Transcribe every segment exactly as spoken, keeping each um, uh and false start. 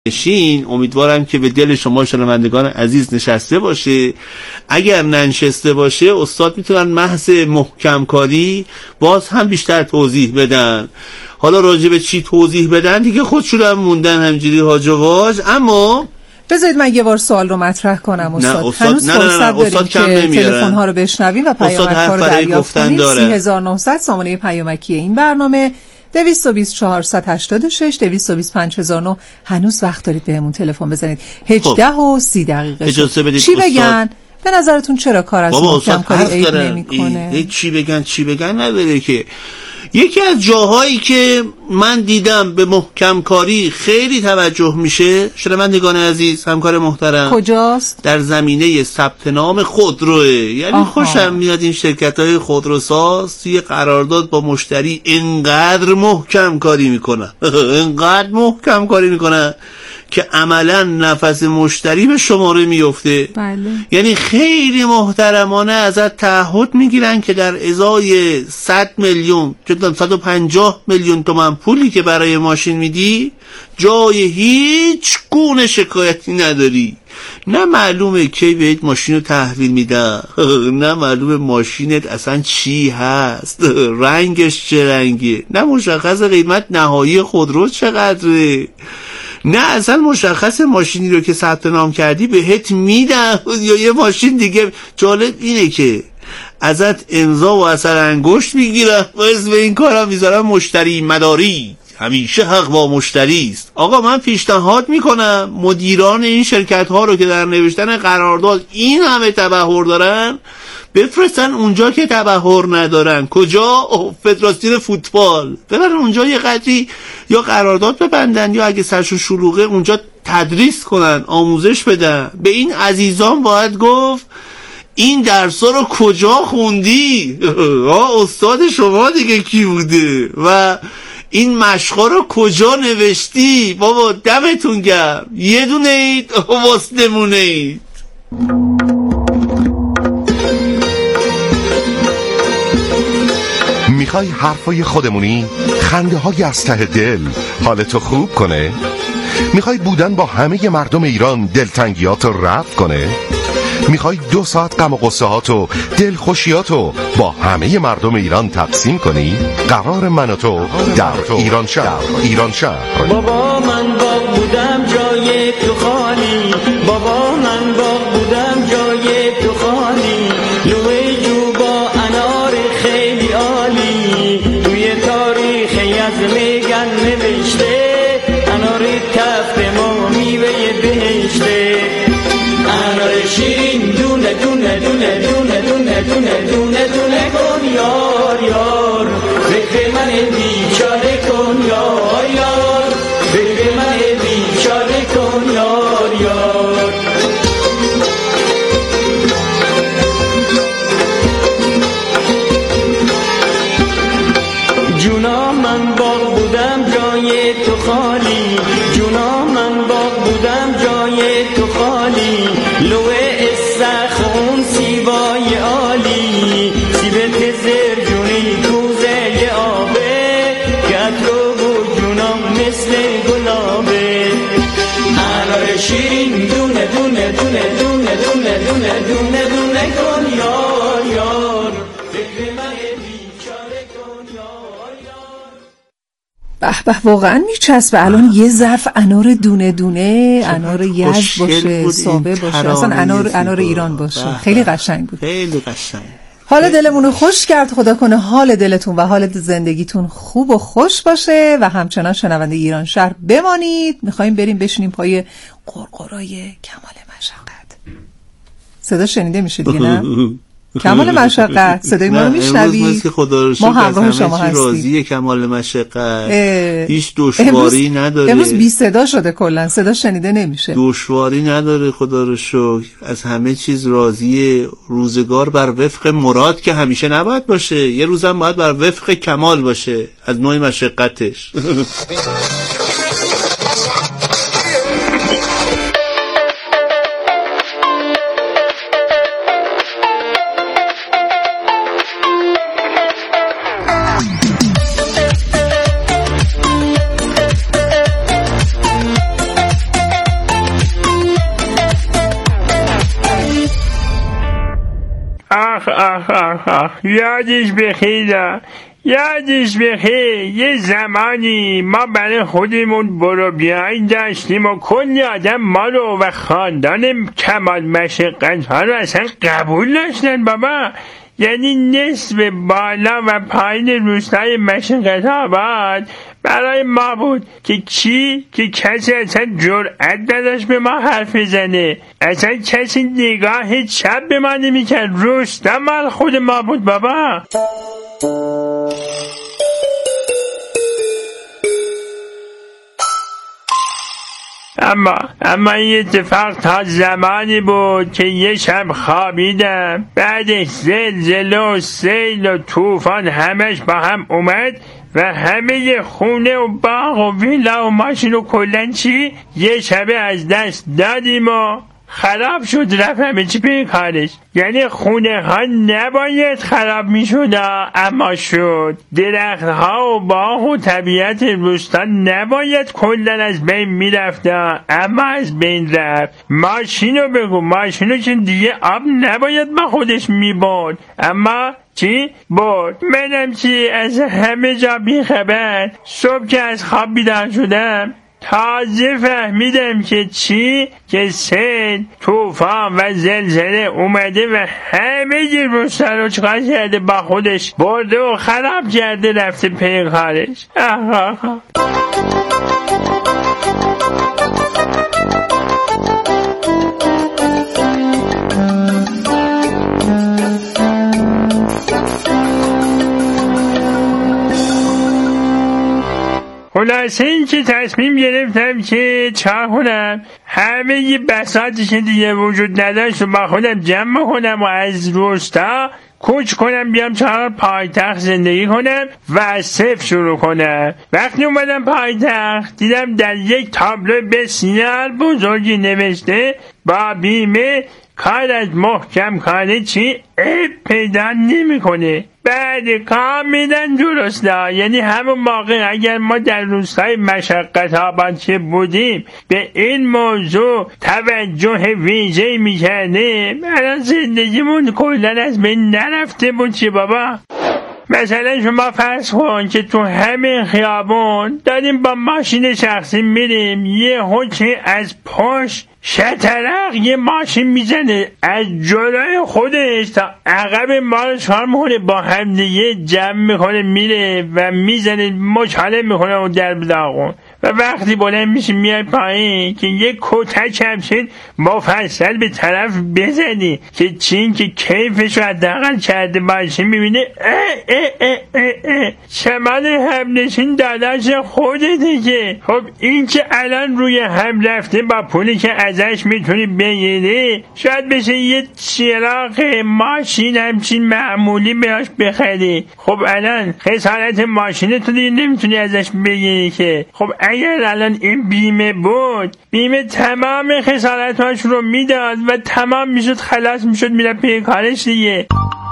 نشین امیدوارم که به دل شما شنوندگان عزیز نشسته باشه. اگر ننشسته باشه استاد میتونن محض محکم کاری باز هم بیشتر توضیح بدن. حالا راجع به چی توضیح بدن دیگه خودشون هم موندن همجوری هاج و واج. اما بذارید من یه بار سوال رو مطرح کنم استاد. نه استاد هنوز نه نه نه, نه. استاد کم نمیارن. تلفن ها رو بشنویم و پیامک‌ها رو دریافت کنیم. سی هزار و نهصد سامانه پیامکی این برنامه دویست و بیست چهارصد و هشتاد و شش دویست و بیست پنج هزار و نه. هنوز وقت دارید بهمون تلفن بزنید. هجده و سی دقیقه اجازه بدید چی بگن؟ به نظرتون چرا کار از محکم کاری عیب نمی‌کنه؟ چی بگن چی بگن نداره که. یکی از جاهایی که من دیدم به محکم کاری خیلی توجه میشه، شنوندگان عزیز، همکار محترم، کجاست؟ در زمینه ثبت نام خودروه. یعنی آها. خوشم میاد این شرکت‌های خودروساز توی قرارداد با مشتری انقدر محکم کاری میکنن انقدر محکم کاری میکنن که عملا نفس مشتری به شماره میفته. بله. یعنی خیلی محترمانه ازت تعهد میگیرن که در ازای صد میلیون چطور صد و پنجاه میلیون تومان پولی که برای ماشین میدی جای هیچ گونه شکایتی نداری. نه معلومه کی بهت ماشین رو تحویل میدن، نه معلومه ماشینت اصلا چی هست، رنگش چه رنگیه، نه مشخص قیمت نهایی خودرو چقدره، نه اصلا مشخص ماشینی رو که ثبت نام کردی بهت میدن یا یه ماشین دیگه. جالب اینه که ازت امضا و اثر انگشت میگیرن و اسم این کارم میذارن مشتری مداری. همیشه حق با مشتری است. آقا من پیشنهاد میکنم مدیران این شرکت ها رو که در نوشتن قرارداد این همه تبحر دارن بفرستن اونجا که تبحر ندارن. کجا؟ فدراسیون فوتبال. ببرن اونجا یه قدری یا قرارداد ببندن یا اگه سرشون شلوغه اونجا تدریس کنن، آموزش بدن. به این عزیزان باید گفت این درسا رو کجا خوندی؟ آه استاد شما دیگه کی بوده؟ و این مشقا رو کجا نوشتی؟ بابا دمتون گرم. یه دونه اید واسدمونه اید. میخوای حرفای خودمونی، خنده های از ته دل حالتو خوب کنه؟ میخوای بودن با همه مردم ایران دلتنگیاتو رفع کنه؟ میخوای دو ساعت غم و غصه هاتو دلخوشیاتو با همه مردم ایران تقسیم کنی؟ قرار من و تو در ایران شهر. ایران شهر. بابا من باغ بودم جای تو خالی، بابا من باغ بودم جای تو خالی، لوی جو با انار خیلی عالی، توی تاریخ از میگن نوشته انار تفت ما میوه بهشته، انار شیرین دونه دونه دونه دونه دونه دونه دونه دونه کن یار یار، فکر من بیچاره کن یار یار، فکر من بیچاره کن یار یار. جونا من باغ بودم جای تو خالی، جونا من باغ بودم جای تو خالی، لوه استخون سیبای عالی، سیبت زرجونی کوزه آبه، گترو و جونام مثل گلابه، انار شیرین دونه دونه دونه دونه دونه دونه دونه دونه کن یار یار، فکر من بیچاره کن یار یار. به به واقعا میچسبه. الان یه ظرف انار دونه دونه، انار یزد باشه، سابه باشه، اصلا انار انار ایران باشه. خیلی قشنگ بود. خیلی قشنگ. حال دلمون رو خوش کرد. خدا کنه حال دلتون و حال زندگیتون خوب و خوش باشه و همچنان شنونده ایران شهر بمانید. میخوایم بریم بشینیم پای قرقرای کمال مشقت. صدا شنیده میشه دیگه نه؟ کمال مشقت صدای ما رو میشنوی؟ ما همراه شما هستیم. راضیه کمال مشقت. هیچ دشواری نداره. امروز بی صدا شده کلا، صدا شنیده نمیشه. دشواری نداره خدا رو شکر. از همه چیز راضیه. روزگار بر وفق مراد که همیشه نباید باشه. یه روزم باید بر وفق کمال باشه از نوع مشقتش. آخ آخ آخ یادش بخیر، یادش بخیر. یه زمانی ما برای خودمون برو بیایی داشتیم و کلی آدم ما رو و خاندان کمال مشقت ها رو اصلا قبول داشتن بابا. یعنی نصف بالا و پایین روستای مشقت آباد برای ما بود که چی؟ که کسی اصلا جرأت نداشت به ما حرف بزنه، اصلا کسی نگاه چپ به ما نمیکرد. روستا مال خود ما بود بابا. اما اما این اتفاق تا زمانی بود که یه شب خوابیدم، بعدش زلزله و سیل و طوفان همش با هم اومد و همه خونه و باغ و ویلا و ماشین و کلن چی یه شبه از دست دادیم و خراب شد، رفت همه چی پی کارش. یعنی خونه ها نباید خراب می شد اما شد. درخت ها و باغ و طبیعت روستا نباید کلن از بین می رفت اما از بین رفت. ماشینو بگو، ماشینو که دیگه آب نباید با خودش می برد اما چی؟ برد. منم چی از همه جا بی خبر صبح که از خواب بیدار شدم تازه فهمیدم که چی؟ که سیل، طوفان و زلزله اومده و همه ی روستا رو چیکار کرده با خودش برده و خراب کرده رفته پی کارش. آه آه آه. خلاصه این که تصمیم گرفتم که چه کنم، همه ی بساطی که دیگه وجود نداشت و با خودم جمع کنم و از روستا کوچ کنم بیام چهار پایتخت زندگی کنم و از صفر شروع کنم. وقتی اومدم پایتخت دیدم در یک تابلو بسیار بزرگی نوشته با بیمه کار از محکم کاری چی عیب پیدا نمی کنه. بعد کاملا درسته. یعنی همون موقع اگر ما در روستای مشقت آباد که بودیم به این موضوع توجه ویژه‌ای میکردیم الان زندگیمون کلن از بین نرفته بود چی بابا. مثلا شما فرض کن که تو همین خیابون داریم با ماشین شخصی میریم، یه هوچی از پشت شترق یه ماشین میزنه از جلوی خودش تا عقب ما رو چهار میکنه با هم دیگه جمع میکنه میره و میزنه مچاله میکنه و در بداغون و وقتی بلند میشه میای پایین که یه کتک همچین مفصل به طرف بزنی که چین که کیفش رو حداقل کرده باشه میبینه اه اه اه اه اه شمال همنشین داداش خودته که خب این که الان روی هم رفته با پولی که ازش میتونی بگیری شاید بشه یه چراغ ماشین همچین معمولی بهش بخری. خب الان خسارت ماشین تو دیگه نمیتونی ازش بگیری که. خب اگر الان این بیمه بود بیمه تمام خسارتاش رو میداد و تمام میشد خلاص میشد میره پی کارش دیگه.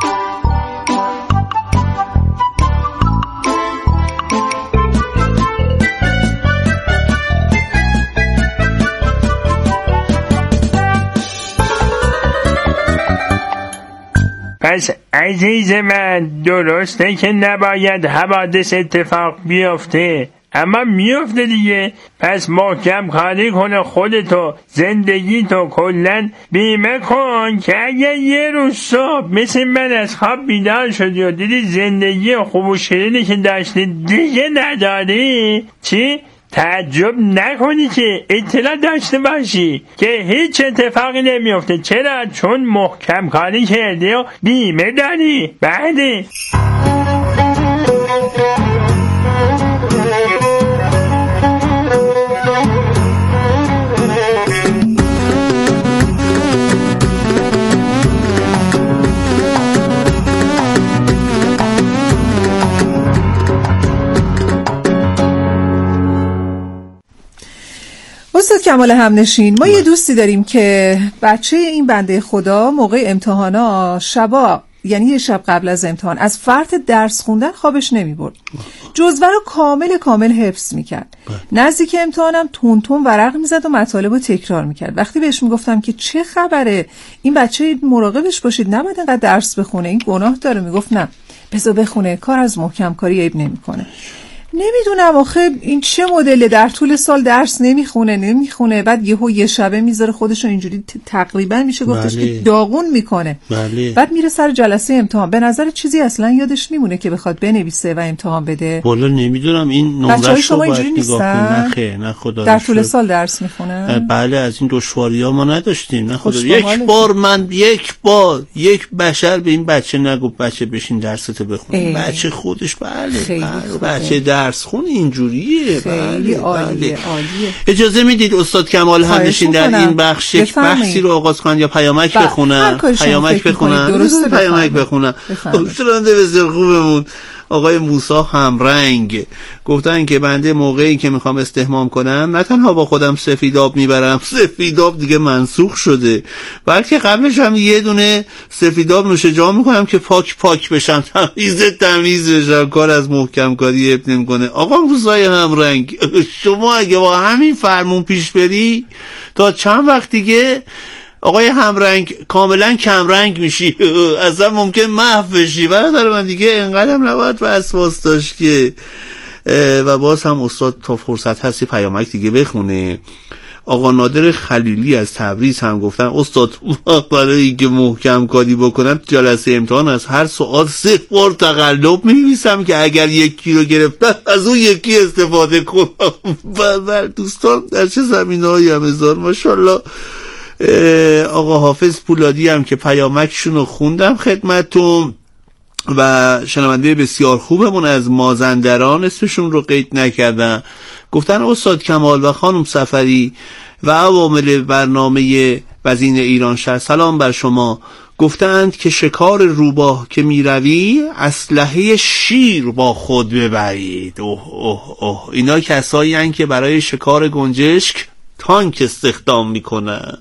پس عزیز من درسته که نباید حوادث اتفاق بیفته اما میفته دیگه. پس محکم کاری کنه خودتو زندگیتو کلن بیمه کن که اگر یه روز صبح مثل من از خواب بیدار شدی و دیدی زندگی خوب و شیرینی که داشتی دیگه نداری چی؟ تعجب نکنی که اطلاع داشته باشی که هیچ اتفاقی نمیفته. چرا؟ چون محکم کاری کردی و بیمه داری. بعدی استاد کمال همنشین، ما یه دوستی داریم که بچه این بنده خدا موقع امتحانا شبا یعنی یه شب قبل از امتحان از فرط درس خوندن خوابش نمیبرد. جزوه رو کامل کامل حفظ میکرد. نزدیک امتحانم تون تون ورق میزد و مطالب رو تکرار میکرد. وقتی بهش میگفتم که چه خبره، این بچه مراقبش باشید، نباید اینقدر درس بخونه، این گناه داره، میگفت نه بذار بخونه، کار از محکم کاری عیب نمیکنه. نمیدونم آخه این چه مدله، در طول سال درس نمیخونه نمیخونه بعد یهو یه شبه میذاره خودشو اینجوری تقریبا میشه گفتش بله. که داغون میکنه. بله. بعد میره سر جلسه امتحان. به نظر چیزی اصلا یادش میمونه که بخواد بنویسه و امتحان بده؟ والا نمیدونم این نمرش رو باید نگاه کنم. نه خیر، نه خدا در طول سال درس میخونه؟ بله، از این دشواری ها ما نداشتیم. نه خدا. یک بار من یک بار یک بشر به این بچه نگفت بچه بشین درستو بخون. بچه خودش بله, بله. بچه درس خون اینجوریه. خیلی بله. عالیه. بله. عالیه. اجازه میدید استاد کمال همنشین در این بخش یک بحثی رو آغاز کنن یا پیامک بخونن؟ پیامک بخونن. درسته، پیامک بخونن. استرانده بسیار خوبمون آقای موسی همرنگ گفتن که بنده موقعی که میخوام استحمام کنم نه تنها با خودم سفیداب میبرم، سفیداب دیگه منسوخ شده، بلکه قبلش هم یه دونه سفیداب نوشه جام میکنم که پاک پاک بشم، تمیز تمیز بشم، کار از محکم کاری عیب نمیکنه. آقا موسی همرنگ شما اگه با همین فرمون پیش بری تا چند وقت دیگه آقای همرنگ کاملا کمرنگ میشی، اصلا ممکن محو بشی. برادر من دیگه اینقدر هم نباید وسواس داشت که. و باز هم استاد تا فرصت هستی پیامک دیگه بخونه. آقا نادر خلیلی از تبریز هم گفتن استاد برای اینکه محکم کاری بکنم جلسه امتحان از هر سوال سه بار تقلب می‌نویسم که اگر یکی رو گرفتم از اون یکی استفاده کنم. بله دوستان در چه زمینه‌ای هم هزار ماشاءالله. آقا حافظ پولادی هم که پیامکشون رو خوندم خدمتتون و شنونده بسیار خوبمون از مازندران اسمشون رو قید نکردن گفتن استاد کمال و خانم سفری و عوامل برنامه وزین ایران شهر سلام بر شما. گفتند که شکار روباه که می روی اسلحه شیر با خود ببرید. اوه اوه اوه اینا کسایی هستند که برای شکار گنجشک تانک استخدام می کنن.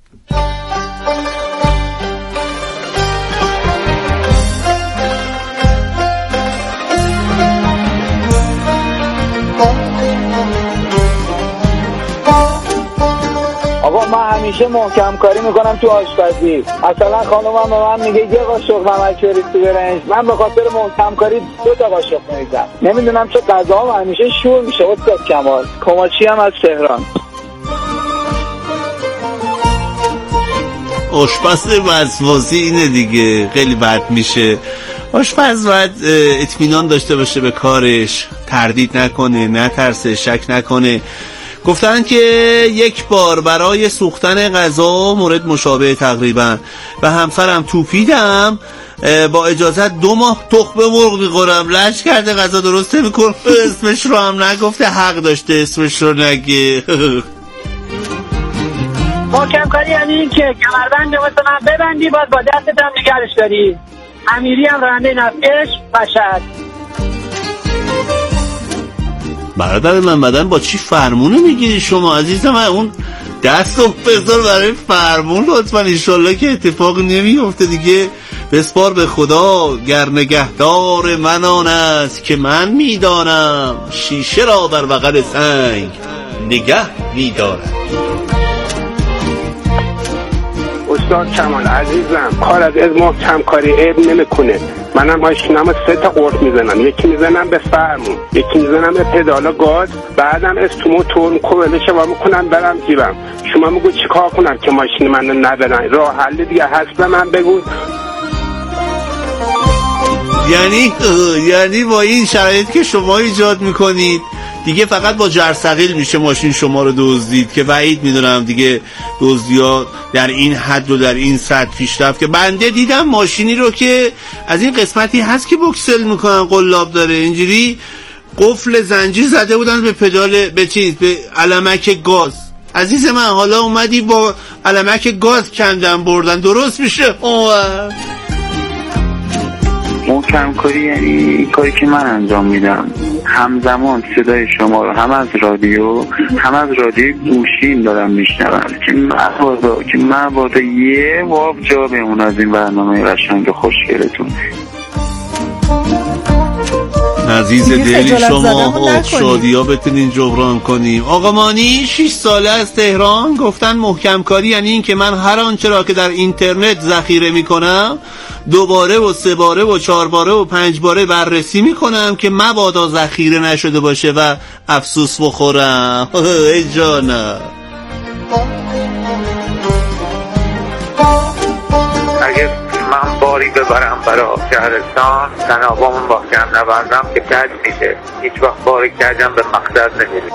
آقا من همیشه محکم کاری میکنم تو آشپزی. مثلا خانومم به من میگه یه قاشق نمک بریز تو برنج، من به خاطر محکم کاری دو تا قاشق میریزم. نمیدونم چه غذاام همیشه شور میشه. استاد کمال کماچی هم از تهران. آشپز وسواسی اینه دیگه، خیلی بد میشه. آشپز باید اطمینان داشته باشه به کارش، تردید نکنه، نترسه، شک نکنه. گفتن که یک بار برای سوختن غذا مورد مشابه تقریبا به همسرم توپیدم، با اجازت دو ماه تخمه مرغ میخورم، لش کرده غذا درست نمیکنه، اسمش رو هم نگفته، حق داشته اسمش رو نگه. محکم کاری یعنی این که کمربند مثل من ببندی باز با دستت هم نگرش داری. امیری هم راننده نفعش بشد. برادر من بدن با چی فرمونه میگیری شما عزیزم؟ من اون دست و بذار برای فرمون لطفا، انشالله که اتفاق نمیفته دیگه. بسپار به خدا گر نگهدار من آن است که من میدانم شیشه را در بغل سنگ نگه میدارم. استاد کمال عزیزم کار از از محکم کاری عیب نمیکنه. منم ماشینمو سه تا قرط میزنم، یکی میزنم به فرمون، یکی میزنم به پدال گاز، بعدم از تو موتور کوبلش وا میکنم برم جیبم. شما میگو چیکار کنم که ماشین منو نبرن؟ راه حل دیگه هست به من بگو. یعنی یعنی با این شرایط که شما ایجاد میکنید دیگه فقط با جرثقیل میشه ماشین شما رو دزدید، که بعید میدونم دیگه دزدی‌ها در این حد و در این سطح پیشرفت. که بنده دیدم ماشینی رو که از این قسمتی هست که بوکسل میکنن، قلاب داره، اینجوری قفل زنجیر زده بودن به پدال، به چیز، به علمک گاز. عزیز من حالا اومدی با علمک گاز کندن بردن، درست میشه؟ اوه محکم کاری یعنی این کاری که من انجام میدم، همزمان صدای شما رو هم از رادیو هم از رادیو گوشیم دارم میشنوم که مبادا که مبادا یه واب جا بمون از این برنامه قشنگ خوشگلتون. عزیز دلی شما شادی ها بتونین جبران کنیم. آقا مانی شش ساله از تهران گفتن محکم کاری یعنی این که من هر آنچه را که در اینترنت ذخیره میکنم دوباره و سه باره و چهار باره و پنج باره بررسی میکنم که مبادا ذخیره نشده باشه و افسوس بخورم. ای جانم. اگه من باری ببرم برای شهرستان تنابامون با کم نبردم که کج میشه، هیچ وقت باری کجم به مقصد نمیریم.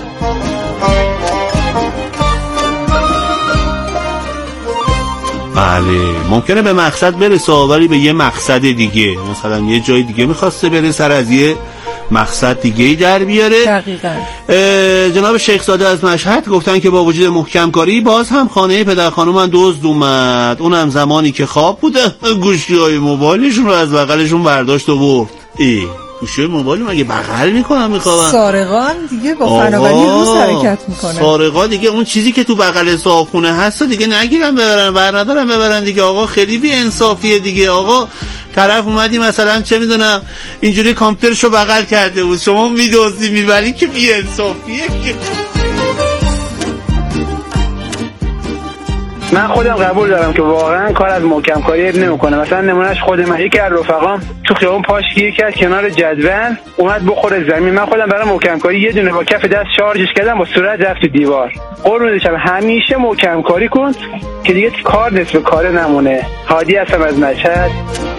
بله ممکنه به مقصد برسه ولی به یه مقصد دیگه، مثلا یه جای دیگه میخواسته بره سر از یه مقصد دیگه در بیاره. دقیقاً. جناب شیخ زاده از مشهد گفتن که با وجود محکم کاری باز هم خانه پدر خانومن دزد اومد، اونم زمانی که خواب بوده گوشی های موبایلشون رو از بغلشون برداشت و برد. ای گوشی موبایل مگه بغل میکنن میخوابن؟ سارقان دیگه با فناوری روز حرکت میکنن. سارقا دیگه اون چیزی که تو بغل صاحبخونه هست دیگه نگیرن ببرن، بر ندارن ببرن دیگه. آقا خیلی بی انصافیه دیگه. آقا طرف اومدی مثلا چه میدونم اینجوری کامپیوترشو بغل کرده بود، شما میدوزی میبری که بی انصافیه. من خودم قبول دارم که واقعا کار از محکم کاری نمیکنه. مثلا نمونهش خود من، یکی از رفقام تو خیابون پاش گیر کرد کنار جدول اومد بخوره زمین، من خودم برای محکم کاری یه دونه با کف دست شارژش کردم با صورت رفت تو دیوار. قربونت برم همیشه محکم کاری کن که دیگه کار نصف کار نمونه. هادی هستم از مشهد.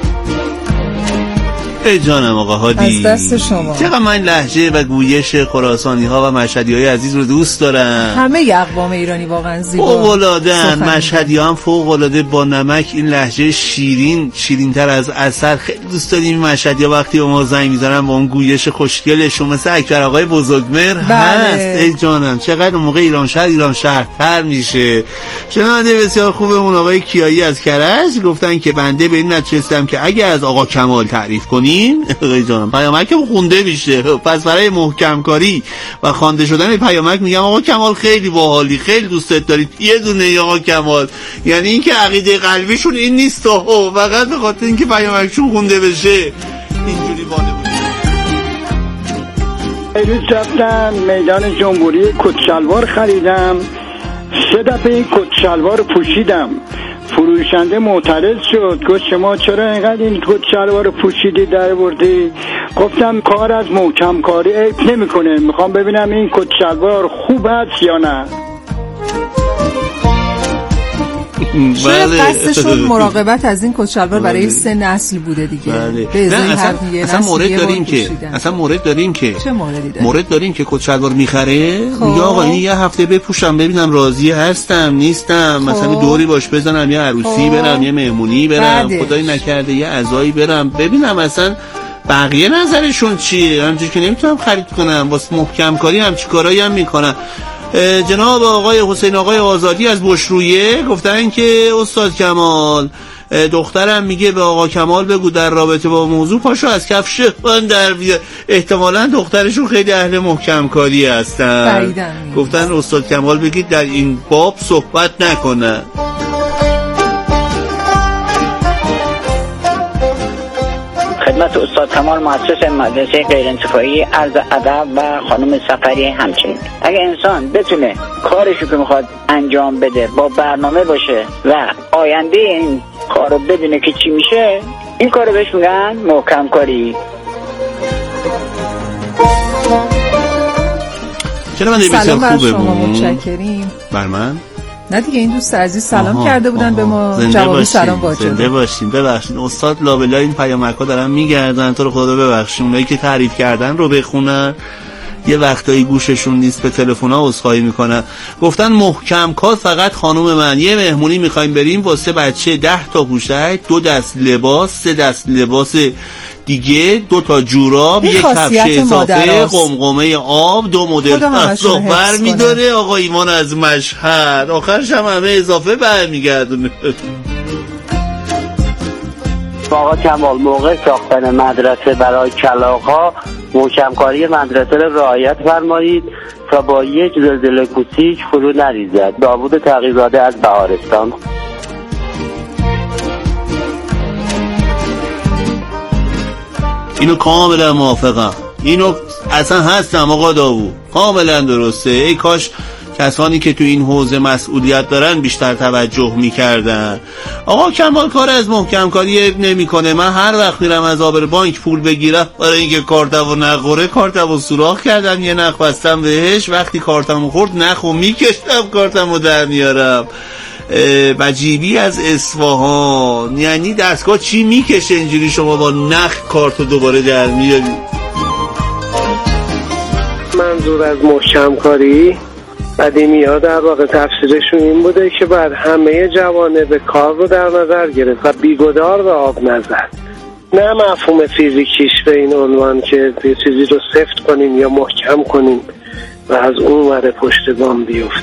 ای جانم آقا هادی، از دست شما. چقدر من لهجه و گویش خراسانی ها و مشهدی های عزیز رو دوست دارم. همه اقوام ایرانی واقعا زیبا فوق‌العاده‌ان. مشهدی ها هم فوق‌العاده با نمک این لهجه شیرین شیرین تر از عسل. خیلی دوست داریم مشهدی ها وقتی ما زنگ میزنن با اون گویش خوشگلشون مثل اکبر آقای بزرگمهر هست. ای جانم چقدر موقع ایران شهر ایران شهرتر میشه. شنونده بسیار خوبمون آقای کیایی از کرج گفتن که بنده به این نتیجه که اگه از آقا کمال تعریف کنی آقای جانم پیامک خونده میشه. پس برای محکم کاری و خوانده شدن پیامک میگم آقا کمال خیلی باحالی، خیلی دوستت دارید. یه دونه آقا کمال، یعنی اینکه عقیده قلبیشون این نیست و فقط به خاطر اینکه پیامکشون خونده بشه اینجوری باله بود. امروز رفتم میدان جمهوری کت شلوار خریدم، سه دفعه این کت شلوار رو پوشیدم. فروشنده معترض شد، گفت شما چرا اینقدر این کت شلوار پوشیدی در بردی؟ گفتم کار از محکم کاری عیب نمیکنه، میخوام ببینم این کت شلوار خوب است یا نه. شاید قصدشون مراقبت از این کت شلوار برای سه نسل بوده دیگه. به ازای هر اصلا مورد داریم که اصلا مورد داریم که چه موردی داریم؟ مورد داریم که کت شلوار میخره میگه آقا این یه هفته بپوشم ببینم راضی هستم نیستم. خوب. مثلا دوری باش بزنم، یه عروسی خوب. برم، یه مهمونی برم، بعدش. خدای نکرده یه عزایی برم ببینم اصلا بقیه نظرشون چیه. همونجوری که نمیتونم خرید کنم واسه محکم کاری همچی کارایی هم میکنم. جناب آقای حسین آقای آزادی از بشرویه گفتن که استاد کمال دخترم میگه به آقا کمال بگو در رابطه با موضوع پاشو از کفش من در بیار. احتمالاً دخترشون خیلی اهل محکم کاری هستن. گفتن استاد کمال بگید در این باب صحبت نکنن. خدمت استاد کمال مؤسس مدرسه غیرانتفاعی عرض ادب و خانم سفری همچنین. اگه انسان بتونه کارشو که میخواد انجام بده با برنامه باشه و آینده این کارو بدونه که چی میشه، این کارو بهش میگن محکم کاری. چرا من بسیار خوبه شما متشکریم. بر من نه دیگه این دوست عزیز سلام آها، کرده بودن آها. به ما جواب سلام واجد. زنده باشین. ببخشید استاد لابلا این پیامک‌ها دارن میگردن، تو رو خدا ببخشید. اونایی که تعریف کردن رو بخونن، یه وقتایی گوششون نیست به تلفن‌ها عذرخواهی میکنن. گفتن محکم کار فقط خانم من یه مهمونی میخوایم بریم واسه بچه ده تا پوشک، دو دست لباس، سه دست لباس دیگه، دو تا جوراب، یک کفش اضافه، قمقمه آب، دو مدل اصلاح بر میداره. آقا ایمان از مشهد آخرش هم همه اضافه برمیگردونه. آقا کمال موقع ساختن مدرسه برای کلاغ‌ها محکم‌کاری مدرسه را رعایت فرمایید تا با یک زلزله کوچیک فرو نریزد. داوود تقی‌زاده از بهارستان. اینو کاملا موافقم، اینو اصلا هستم آقا داوود، کاملا درسته. ای کاش کسانی که تو این حوزه مسئولیت دارن بیشتر توجه میکردن. آقا کمال کار از محکم کاری نمیکنه. من هر وقت میرم از آبر بانک پول بگیرم، برای اینکه کارتمو نخوره کارتمو سوراخ کردم، یه نخ بستم بهش، وقتی کارتمو خورد نخو میکشتم کارتمو در میارم. بجیبی از اصفهان، یعنی دستگاه چی میکشه اینجوری شما با نخ کارتو دوباره در میاری؟ منظور از محکم کاری قدیمی ها در واقع تفسیرشون این بوده که بعد همه جوانب کار رو در نظر گرفت و بیگدار به آب نزد، نه مفهوم فیزیکیش به این عنوان که یه چیزی رو سفت کنیم یا محکم کنیم و از اون ور پشت گام بیفتیم.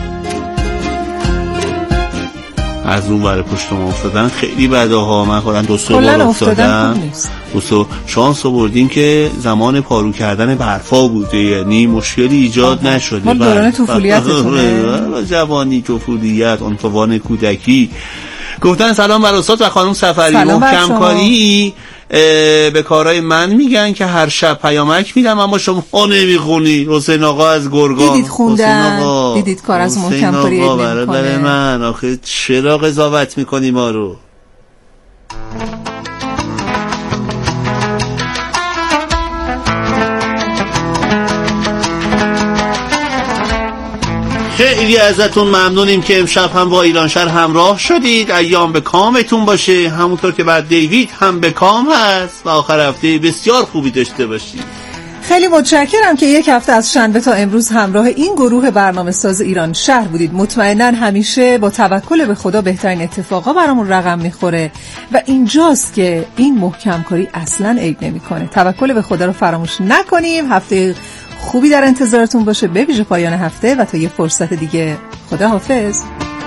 از اون ور پشت ما افتادن خیلی بده ها. من خودم دو سه بار افتادم. دوستو شانس آوردیم که زمان پارو کردن برفا بوده، یعنی مشکلی ایجاد نشده. مال دوران طفولیتتونه؟ جوانی، طفولیت، عنفوان کودکی. گفتن سلام بر استاد و خانم سفری. محکم کاری به کارهای من میگن که هر شب پیامک میدم اما شما نمیخونی. حسین آقا از گرگان. دیدید خوندن، دیدید کار از محکم کاری نمیکنه. من آخه چرا قضاوت میکنی ما رو؟ خیلی ازتون ممنونیم که امشب هم با ایرانشهر همراه شدید. ایام به کامتون باشه، همونطور که بعد دیوید هم به کام هست و آخر هفته بسیار خوبی داشته باشید. خیلی متشکرم که یک هفته از شنبه تا امروز همراه این گروه برنامه ساز ایران شهر بودید. مطمئناً همیشه با توکل به خدا بهترین اتفاقا برامون رقم میخوره و اینجاست که این محکم کاری اصلاً عیب نمیکنه. توکل به خدا رو فراموش نکنیم. هفته خوبی در انتظارتون باشه، به ویژه پایان هفته و تا یه فرصت دیگه. خدا حافظ.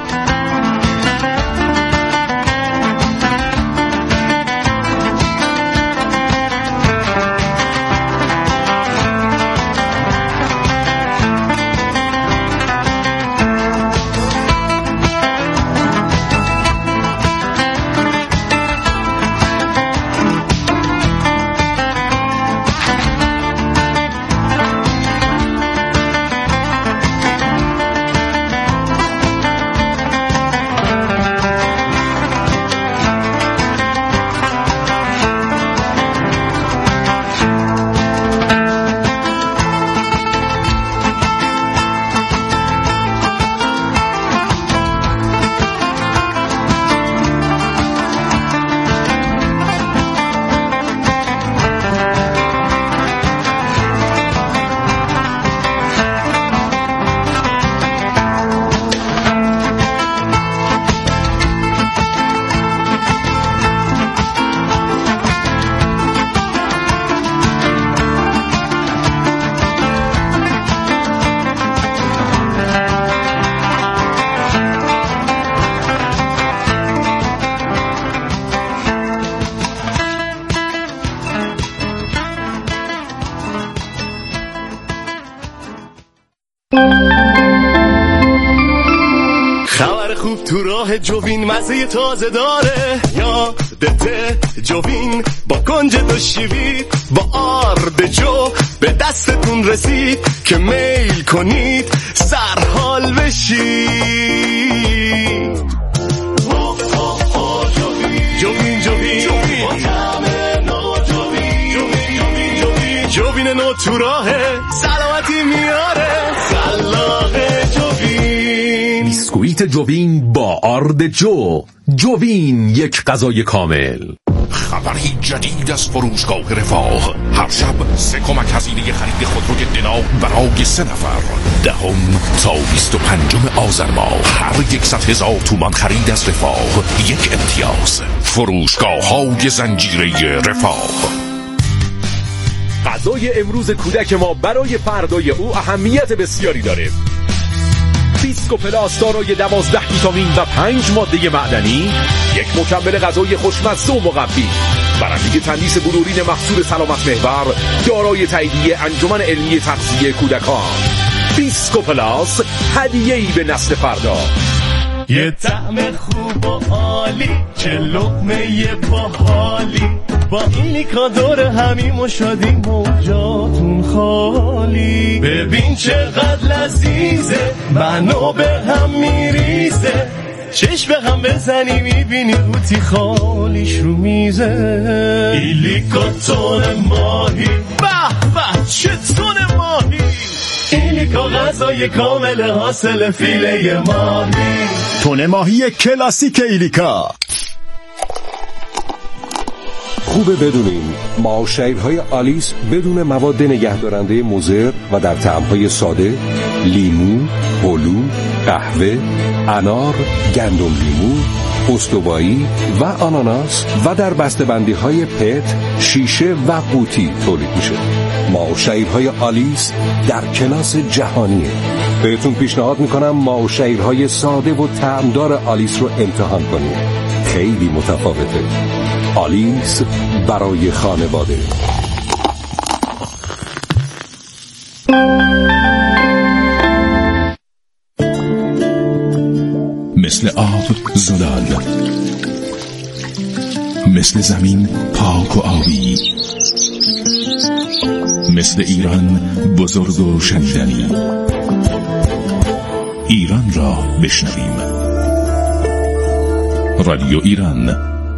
خبر خوب تو راه جوین مزه تازه داره، یادته جوین با کنج دو شیوید با آرد جو به دستتون رسید که میل کنید سرحال بشید. جوین جوین با طعم نو جوین جوین جوین جوین نو تو راهه، سلامتی میاره سلاغه جوین. بیسکویت جوین با آرد جو. جوین یک غذای کامل. خبری جدید از فروشگاه رفاه. هر شب سه کمک هزینه خرید خودروی دنا برای سه نفر. دهم تا بیست و پنجم آذر ماه هر یکصد هزار تومان خرید از رفاه یک امتیاز. فروشگاه های زنجیره رفاه. غذای امروز کودک ما برای فردای او اهمیت بسیاری داره. بیسکو پلاس دارای دوازده ویتامین و پنج ماده معدنی، یک مکمل غذایی خوشمزه و مقوی. برنده تندیس بلورین محصول سلامت محور دارای تاییدیه انجمن علمی تغذیه کودکان. بیسکو پلاس، هدیه‌ای به نسل فردا. یه طعم خوب و عالی، چه لقمه باحالی، با ایلیکا دور همیم و شادیم و جاتون خالی. ببین چقدر لذیذه، منو به هم میریزه، چشم به هم بزنی میبینی روتی خالیش رو میزه. ایلیکا تون ماهی، به به چه تون ماهی، ایلیکا غذای کامل حاصل فیله ماهی. تون ماهی کلاسیک ایلیکا. خوبه بدونین معاشرهای آلیس بدون مواد نگهدارنده مضر و در طعم‌های ساده، لیمو، هلو، قهوه، انار، گندم لیمو، استوایی و آناناس و در بسته‌بندی‌های پت، شیشه و قوطی تولید میشه. معاشرهای آلیس در کلاس جهانیه. بهتون پیشنهاد میکنم معاشرهای ساده و طعمدار آلیس رو امتحان کنید. خیلی متفاوته. آلیس برای خانواده. مثل آب زلال، مثل زمین پاک و آبی، مثل ایران بزرگ و شنیدنی. ایران را بشنویم. رادیو ایران.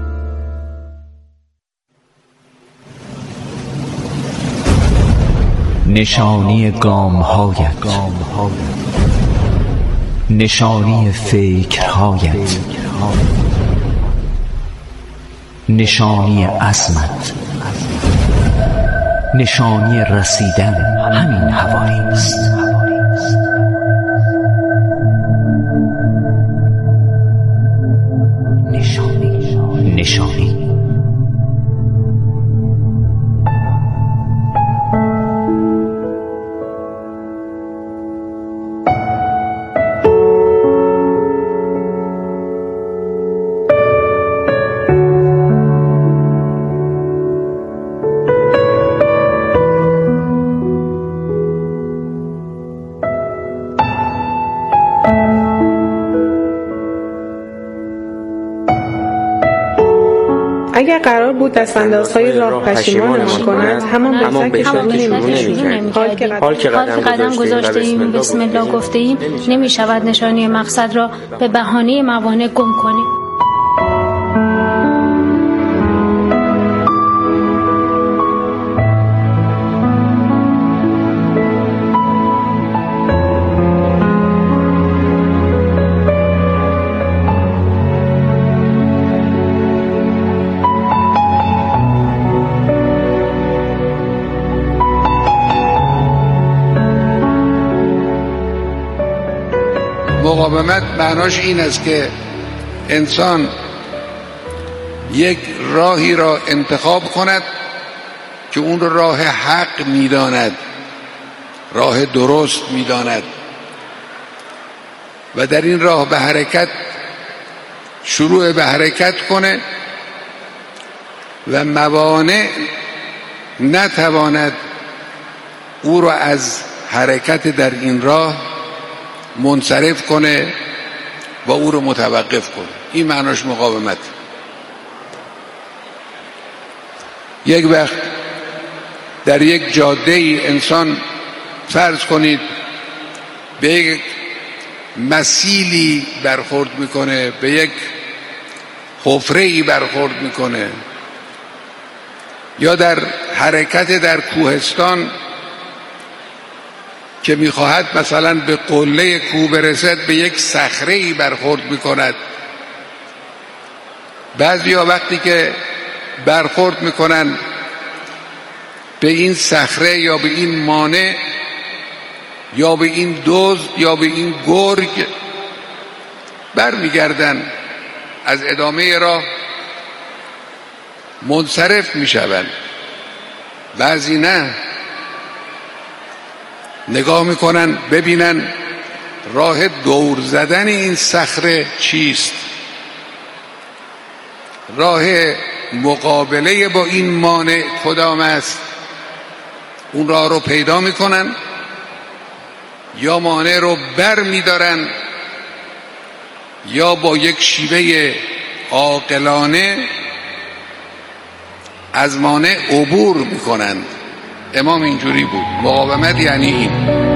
نشانی گام‌هایت، نشانی فکرهایت، نشانی عزمت، نشانی رسیدن همین هوایی است. نشانی نشانی اگر قرار بود دستاندازهای راه پشیمانمان کند، همان به سطح شروع نمی‌کردیم. حال که قدم گذاشته ایم، بسم الله گفته ایم، نمی شود نشانی مقصد را به بهانه موانع گم کنیم. مقاومت معناش این است که انسان یک راهی را انتخاب کند که اون رو راه حق میداند، راه درست میداند و در این راه به حرکت شروع به حرکت کنه و موانع نتواند او را از حرکت در این راه منصرف کنه و او رو متوقف کنه. این معناش مقاومت. یک وقت در یک جاده ای انسان فرض کنید به یک مسیلی برخورد میکنه، به یک حفره ای برخورد میکنه، یا در حرکت در کوهستان که میخواهد مثلا به قله کوه برسد به یک صخره‌ای برخورد میکند. بعضیا وقتی که برخورد میکنن به این صخره یا به این مانع یا به این دزد یا به این گرگ برمیگردن، از ادامه راه منصرف میشوند. بعضی نه، نگاه میکنن ببینن راه دور زدن این صخره چیست؟ راه مقابله با این مانع کدام است؟ اون راه رو پیدا میکنن یا مانع رو بر میدارن یا با یک شیوه عاقلانه از مانع عبور میکنند. امام اینجوری بود. مقاومت یعنی این.